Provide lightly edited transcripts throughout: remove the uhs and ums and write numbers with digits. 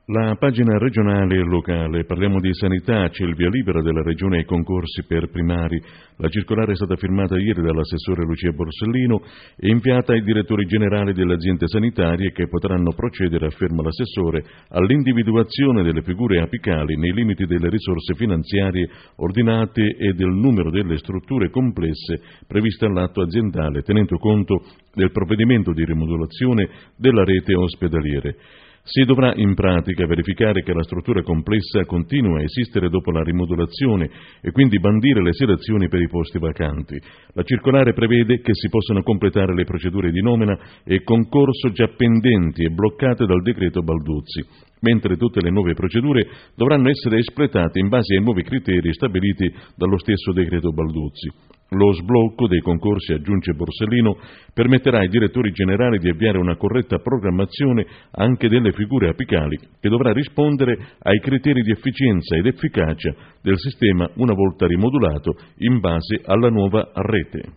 La pagina regionale e locale, parliamo di sanità, c'è il via libera della Regione ai concorsi per primari. La circolare è stata firmata ieri dall'assessore Lucia Borsellino e inviata ai direttori generali delle aziende sanitarie che potranno procedere, afferma l'assessore, all'individuazione delle figure apicali nei limiti delle risorse finanziarie ordinate e del numero delle strutture complesse previste all'atto aziendale, tenendo conto del provvedimento di rimodulazione della rete ospedaliere. Si dovrà in pratica verificare che la struttura complessa continua a esistere dopo la rimodulazione e quindi bandire le selezioni per i posti vacanti. La circolare prevede che si possano completare le procedure di nomina e concorso già pendenti e bloccate dal decreto Balduzzi, mentre tutte le nuove procedure dovranno essere espletate in base ai nuovi criteri stabiliti dallo stesso decreto Balduzzi. Lo sblocco dei concorsi, aggiunge Borsellino, permetterà ai direttori generali di avviare una corretta programmazione anche delle figure apicali, che dovrà rispondere ai criteri di efficienza ed efficacia del sistema una volta rimodulato in base alla nuova rete.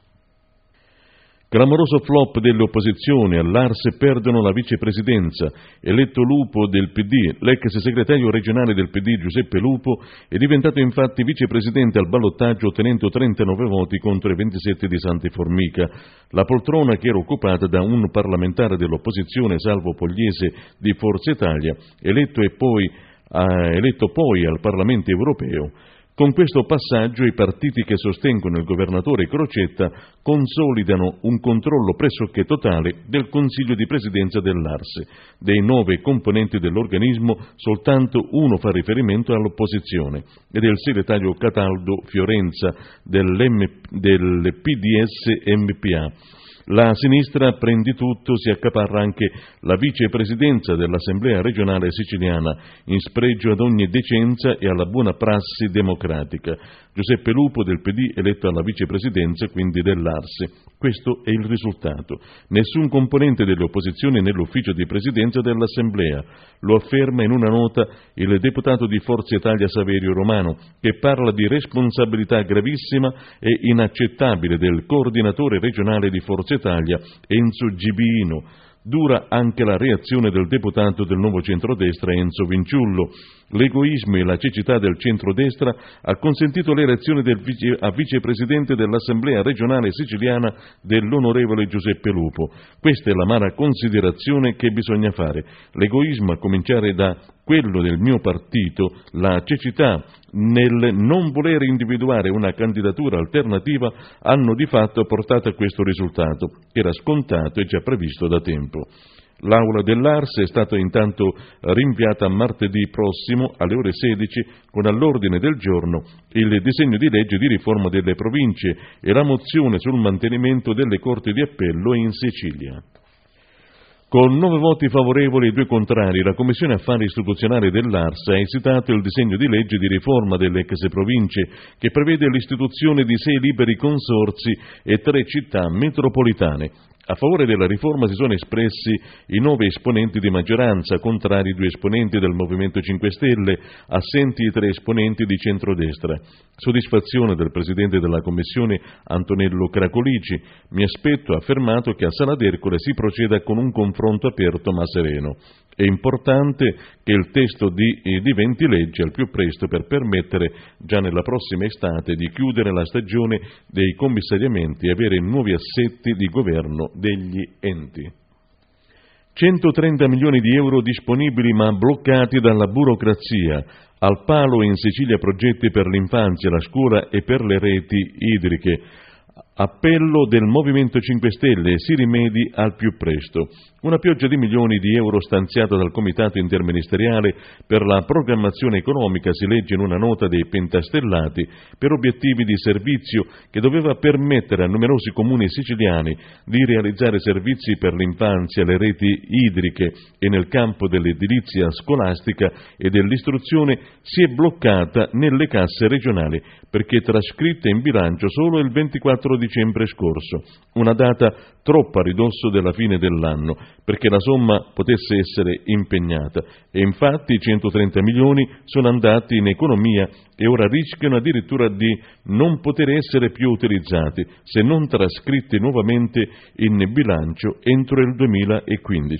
Clamoroso flop delle opposizioni, all'Arse perdono la vicepresidenza, eletto Lupo del PD, l'ex segretario regionale del PD Giuseppe Lupo è diventato infatti vicepresidente al ballottaggio ottenendo 39 voti contro i 27 di Santi Formica. La poltrona che era occupata da un parlamentare dell'opposizione, Salvo Pogliese di Forza Italia, eletto poi al Parlamento europeo. Con questo passaggio i partiti che sostengono il governatore Crocetta consolidano un controllo pressoché totale del Consiglio di Presidenza dell'Arse. Dei 9 componenti dell'organismo soltanto uno fa riferimento all'opposizione ed è il segretario Cataldo Fiorenza del PDS-MPA. La sinistra prende tutto, si accaparra anche la vicepresidenza dell'Assemblea regionale siciliana, in spregio ad ogni decenza e alla buona prassi democratica. Giuseppe Lupo del PD eletto alla vicepresidenza, quindi dell'Arse. Questo è il risultato. Nessun componente delle opposizioni nell'ufficio di presidenza dell'Assemblea. Lo afferma in una nota il deputato di Forza Italia Saverio Romano, che parla di responsabilità gravissima e inaccettabile del coordinatore regionale di Forza Italia, Enzo Gibino. Dura anche la reazione del deputato del Nuovo Centrodestra Enzo Vinciullo. L'egoismo e la cecità del centrodestra ha consentito l'elezione a vicepresidente dell'Assemblea regionale siciliana dell'onorevole Giuseppe Lupo. Questa è l'amara considerazione che bisogna fare. L'egoismo, a cominciare da quello del mio partito, la cecità nel non voler individuare una candidatura alternativa hanno di fatto portato a questo risultato. Era scontato e già previsto da tempo. L'aula dell'Arse è stata intanto rinviata a martedì prossimo alle ore 16 con all'ordine del giorno il disegno di legge di riforma delle province e la mozione sul mantenimento delle corti di appello in Sicilia. Con 9 voti favorevoli e 2 contrari, la Commissione Affari Istituzionali dell'Arse ha esitato il disegno di legge di riforma delle ex province che prevede l'istituzione di 6 liberi consorzi e 3 città metropolitane. A favore della riforma si sono espressi i 9 esponenti di maggioranza, contrari 2 esponenti del Movimento 5 Stelle, assenti i 3 esponenti di centrodestra. Soddisfazione del Presidente della Commissione Antonello Cracolici. Mi aspetto, ha affermato, che a Sala d'Ercole si proceda con un confronto aperto ma sereno. È importante che il testo diventi legge al più presto per permettere già nella prossima estate di chiudere la stagione dei commissariamenti e avere nuovi assetti di governo degli enti. 130 milioni di euro disponibili ma bloccati dalla burocrazia. Al palo in Sicilia progetti per l'infanzia, la scuola e per le reti idriche. Appello del Movimento 5 Stelle, si rimedi al più presto. Una pioggia di milioni di euro stanziata dal Comitato Interministeriale per la programmazione economica, si legge in una nota dei pentastellati, per obiettivi di servizio che doveva permettere a numerosi comuni siciliani di realizzare servizi per l'infanzia, le reti idriche e nel campo dell'edilizia scolastica e dell'istruzione, si è bloccata nelle casse regionali perché trascritta in bilancio solo il 24 dicembre scorso, una data troppo a ridosso della fine dell'anno perché la somma potesse essere impegnata, e infatti i 130 milioni sono andati in economia e ora rischiano addirittura di non poter essere più utilizzati se non trascritti nuovamente in bilancio entro il 2015.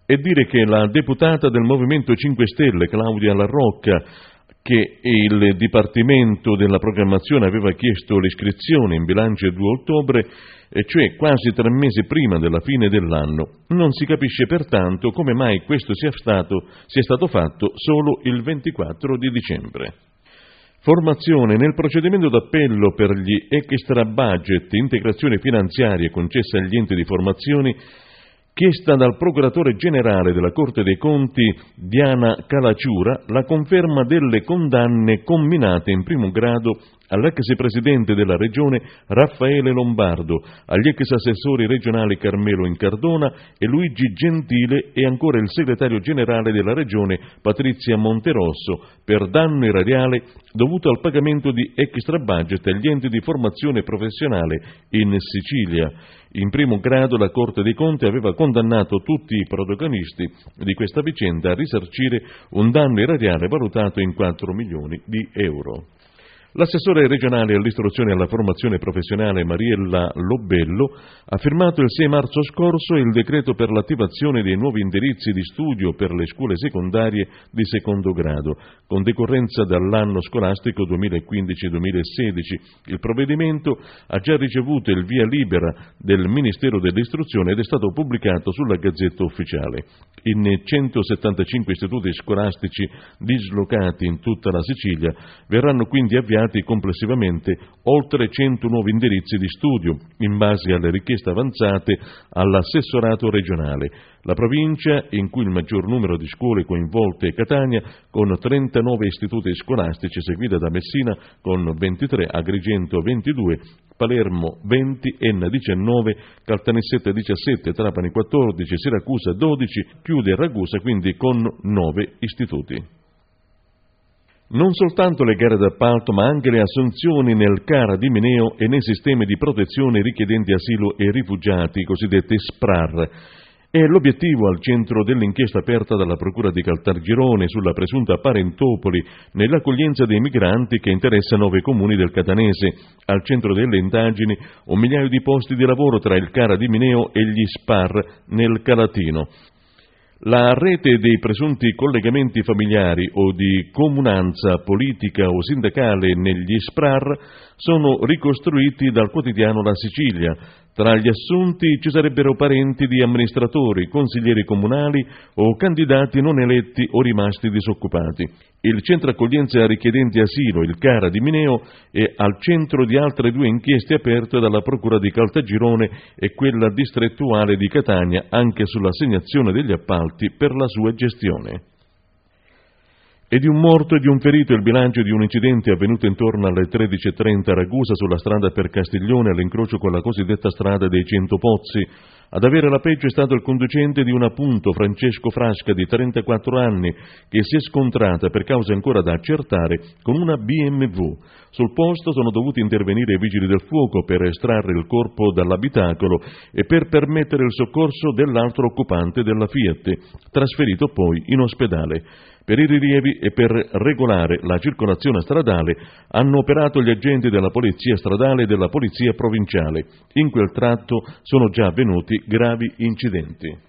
e dire che la deputata del Movimento 5 Stelle, Claudia La Rocca, che il Dipartimento della Programmazione aveva chiesto l'iscrizione in bilancio il 2 ottobre, e cioè quasi 3 mesi prima della fine dell'anno. Non si capisce pertanto come mai questo sia stato fatto solo il 24 di dicembre. Formazione. Nel procedimento d'appello per gli extra budget, integrazione finanziaria concessa agli enti di formazione, chiesta dal procuratore generale della Corte dei Conti Diana Calaciura la conferma delle condanne comminate in primo grado all'ex presidente della Regione Raffaele Lombardo, agli ex assessori regionali Carmelo Incardona e Luigi Gentile e ancora il segretario generale della Regione Patrizia Monterosso per danno erariale dovuto al pagamento di extra budget agli enti di formazione professionale in Sicilia. In primo grado la Corte dei Conti aveva condannato tutti i protagonisti di questa vicenda a risarcire un danno erariale valutato in 4 milioni di euro. L'assessore regionale all'istruzione e alla formazione professionale Mariella Lobello ha firmato il 6 marzo scorso il decreto per l'attivazione dei nuovi indirizzi di studio per le scuole secondarie di secondo grado, con decorrenza dall'anno scolastico 2015-2016. Il provvedimento ha già ricevuto il via libera del Ministero dell'Istruzione ed è stato pubblicato sulla Gazzetta Ufficiale. In 175 istituti scolastici dislocati in tutta la Sicilia verranno quindi avviati complessivamente oltre 100 nuovi indirizzi di studio, in base alle richieste avanzate all'assessorato regionale. La provincia, in cui il maggior numero di scuole coinvolte è Catania, con 39 istituti scolastici, seguita da Messina con 23, Agrigento 22, Palermo 20, Enna 19, Caltanissetta 17, Trapani 14, Siracusa 12, chiude Ragusa quindi con 9 istituti. Non soltanto le gare d'appalto, ma anche le assunzioni nel CARA di Mineo e nei sistemi di protezione richiedenti asilo e rifugiati, cosiddetti SPRAR. È l'obiettivo al centro dell'inchiesta aperta dalla Procura di Caltagirone sulla presunta parentopoli nell'accoglienza dei migranti che interessa 9 comuni del Catanese. Al centro delle indagini 1 migliaio di posti di lavoro tra il CARA di Mineo e gli SPAR nel Calatino. La rete dei presunti collegamenti familiari o di comunanza politica o sindacale negli SPRAR sono ricostruiti dal quotidiano La Sicilia. Tra gli assunti ci sarebbero parenti di amministratori, consiglieri comunali o candidati non eletti o rimasti disoccupati. Il centro accoglienza richiedenti asilo, il CARA di Mineo, è al centro di altre 2 inchieste aperte dalla Procura di Caltagirone e quella distrettuale di Catania, anche sull'assegnazione degli appalti per la sua gestione. E di un morto e di un ferito il bilancio di un incidente avvenuto intorno alle 13:30 a Ragusa sulla strada per Castiglione all'incrocio con la cosiddetta strada dei 100 Pozzi. Ad avere la peggio è stato il conducente di un appunto, Francesco Frasca, di 34 anni, che si è scontrata per cause ancora da accertare con una BMW. Sul posto sono dovuti intervenire i vigili del fuoco per estrarre il corpo dall'abitacolo e per permettere il soccorso dell'altro occupante della Fiat, trasferito poi in ospedale. Per i rilievi e per regolare la circolazione stradale hanno operato gli agenti della Polizia Stradale e della Polizia Provinciale. In quel tratto sono già avvenuti gravi incidenti.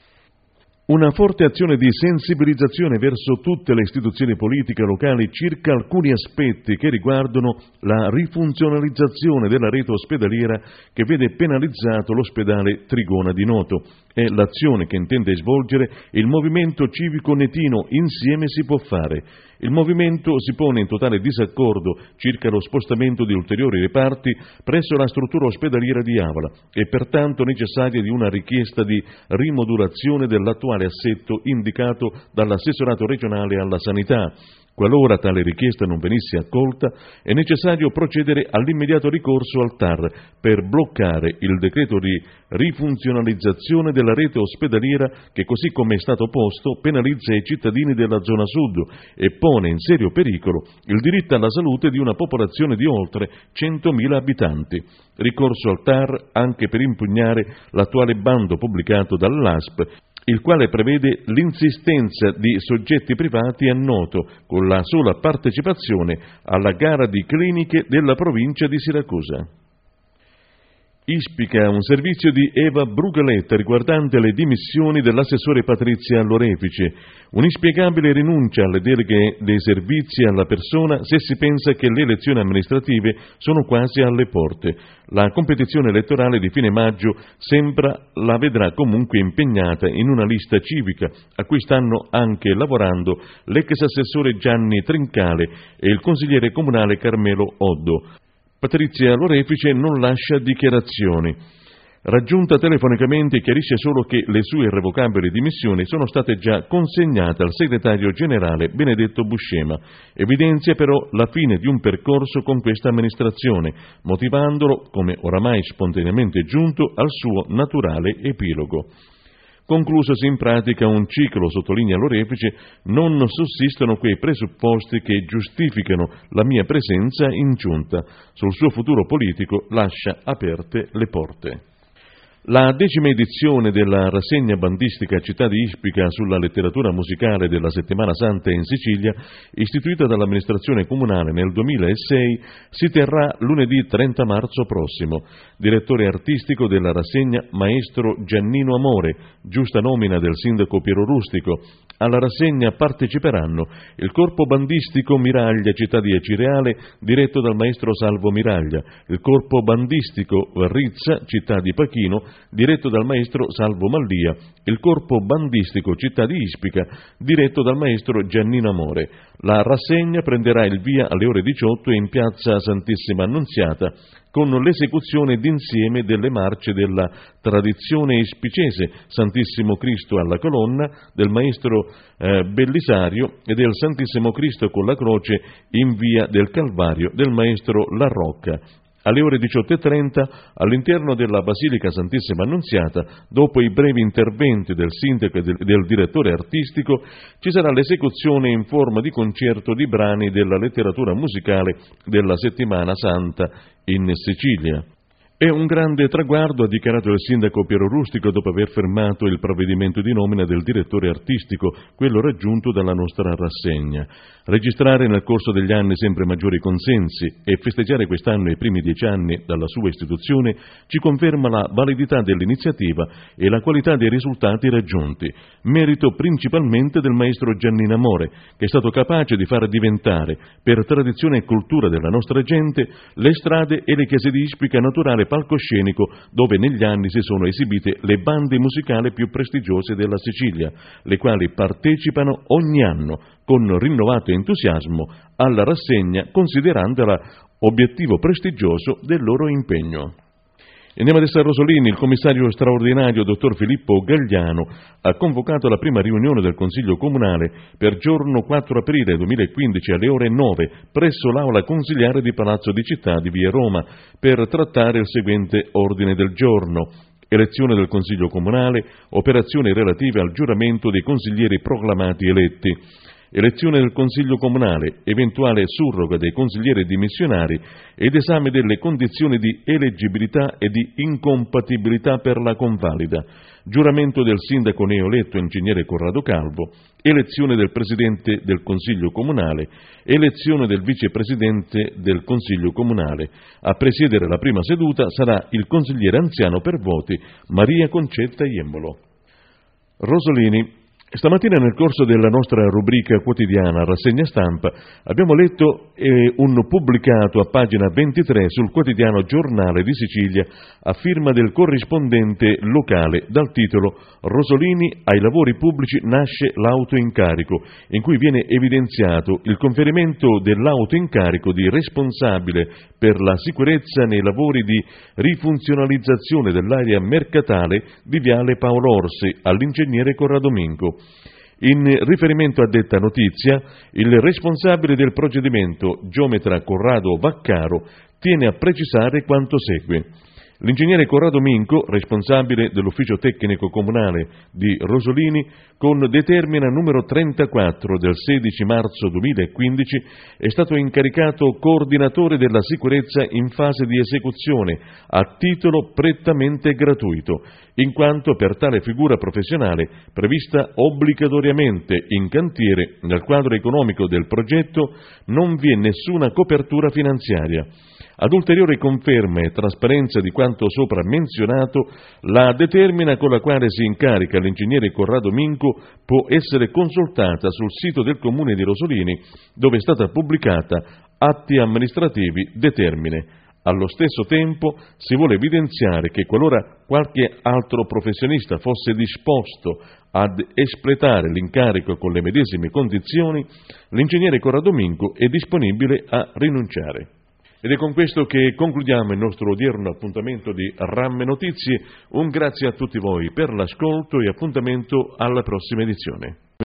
Una forte azione di sensibilizzazione verso tutte le istituzioni politiche locali circa alcuni aspetti che riguardano la rifunzionalizzazione della rete ospedaliera che vede penalizzato l'ospedale Trigona di Noto. È l'azione che intende svolgere il Movimento Civico Netino Insieme si può fare. Il movimento si pone in totale disaccordo circa lo spostamento di ulteriori reparti presso la struttura ospedaliera di Avola e pertanto necessaria di una richiesta di rimodulazione dell'attuale assetto indicato dall'assessorato regionale alla sanità. Qualora tale richiesta non venisse accolta, è necessario procedere all'immediato ricorso al TAR per bloccare il decreto di rifunzionalizzazione della rete ospedaliera che, così come è stato posto, penalizza i cittadini della zona sud e pone in serio pericolo il diritto alla salute di una popolazione di oltre 100.000 abitanti. Ricorso al TAR anche per impugnare l'attuale bando pubblicato dall'ASP, il quale prevede l'insistenza di soggetti privati a Noto con la sola partecipazione alla gara di cliniche della provincia di Siracusa. Ispica un servizio di Eva Brugaletta riguardante le dimissioni dell'assessore Patrizia Lorefice, un'inspiegabile rinuncia alle deleghe dei servizi alla persona se si pensa che le elezioni amministrative sono quasi alle porte. La competizione elettorale di fine maggio sembra la vedrà comunque impegnata in una lista civica a cui stanno anche lavorando l'ex assessore Gianni Trincale e il consigliere comunale Carmelo Oddo. Patrizia Lorefice non lascia dichiarazioni. Raggiunta telefonicamente chiarisce solo che le sue irrevocabili dimissioni sono state già consegnate al segretario generale Benedetto Buscema. Evidenzia però la fine di un percorso con questa amministrazione, motivandolo, come oramai spontaneamente giunto, al suo naturale epilogo. Conclusosi in pratica un ciclo, sottolinea Lorefice, non sussistono quei presupposti che giustificano la mia presenza in giunta. Sul suo futuro politico lascia aperte le porte. La 10ª edizione della rassegna bandistica Città di Ispica sulla letteratura musicale della Settimana Santa in Sicilia, istituita dall'amministrazione comunale nel 2006, si terrà lunedì 30 marzo prossimo. Direttore artistico della rassegna maestro Giannino Amore, giusta nomina del sindaco Piero Rustico. Alla rassegna parteciperanno il corpo bandistico Miraglia Città di Acireale, diretto dal maestro Salvo Miraglia, il corpo bandistico Rizza Città di Pachino, diretto dal maestro Salvo Mallia, il corpo bandistico Città di Ispica, diretto dal maestro Giannino Amore. La rassegna prenderà il via alle ore 18 in piazza Santissima Annunziata, con l'esecuzione d'insieme delle marce della tradizione ispicese, Santissimo Cristo alla colonna, del maestro Bellisario e del Santissimo Cristo con la croce in via del Calvario del maestro La Rocca. Alle ore 18:30, all'interno della Basilica Santissima Annunziata, dopo i brevi interventi del sindaco e del direttore artistico, ci sarà l'esecuzione in forma di concerto di brani della letteratura musicale della Settimana Santa in Sicilia. È un grande traguardo, ha dichiarato il sindaco Piero Rustico dopo aver fermato il provvedimento di nomina del direttore artistico, quello raggiunto dalla nostra rassegna. Registrare nel corso degli anni sempre maggiori consensi e festeggiare quest'anno i primi 10 anni dalla sua istituzione ci conferma la validità dell'iniziativa e la qualità dei risultati raggiunti, merito principalmente del maestro Giannino Amore, che è stato capace di far diventare, per tradizione e cultura della nostra gente, le strade e le chiese di Ispica naturale palcoscenico dove negli anni si sono esibite le bande musicali più prestigiose della Sicilia, le quali partecipano ogni anno con rinnovato entusiasmo alla rassegna, considerandola obiettivo prestigioso del loro impegno. Andiamo adesso a Rosolini. Il commissario straordinario, dottor Filippo Gagliano, ha convocato la prima riunione del Consiglio Comunale per giorno 4 aprile 2015 alle ore 9 presso l'Aula Consiliare di Palazzo di Città di Via Roma per trattare il seguente ordine del giorno: elezione del Consiglio Comunale, operazioni relative al giuramento dei consiglieri proclamati eletti, elezione del Consiglio Comunale, eventuale surroga dei consiglieri dimissionari ed esame delle condizioni di eleggibilità e di incompatibilità per la convalida, giuramento del sindaco neoeletto ingegnere Corrado Calvo, elezione del Presidente del Consiglio Comunale, elezione del Vicepresidente del Consiglio Comunale. A presiedere la prima seduta sarà il consigliere anziano per voti Maria Concetta Iembolo. Rosolini. Stamattina nel corso della nostra rubrica quotidiana Rassegna Stampa abbiamo letto un pubblicato a pagina 23 sul quotidiano Giornale di Sicilia a firma del corrispondente locale dal titolo «Rosolini ai lavori pubblici nasce l'autoincarico», in cui viene evidenziato il conferimento dell'autoincarico di responsabile per la sicurezza nei lavori di rifunzionalizzazione dell'area mercatale di Viale Paolo Orsi all'ingegnere Corrado Minco. In riferimento a detta notizia, il responsabile del procedimento, geometra Corrado Vaccaro, tiene a precisare quanto segue. L'ingegnere Corrado Minco, responsabile dell'ufficio tecnico comunale di Rosolini, con determina numero 34 del 16 marzo 2015, è stato incaricato coordinatore della sicurezza in fase di esecuzione, a titolo prettamente gratuito. in quanto per tale figura professionale prevista obbligatoriamente in cantiere nel quadro economico del progetto non vi è nessuna copertura finanziaria. Ad ulteriore conferma e trasparenza di quanto sopra menzionato, la determina con la quale si incarica l'ingegnere Corrado Mincu può essere consultata sul sito del Comune di Rosolini, dove è stata pubblicata Atti amministrativi determine. Allo stesso tempo si vuole evidenziare che qualora qualche altro professionista fosse disposto ad espletare l'incarico con le medesime condizioni, l'ingegnere Corrado Mincu è disponibile a rinunciare. Ed è con questo che concludiamo il nostro odierno appuntamento di Ramme Notizie. Un grazie a tutti voi per l'ascolto e appuntamento alla prossima edizione.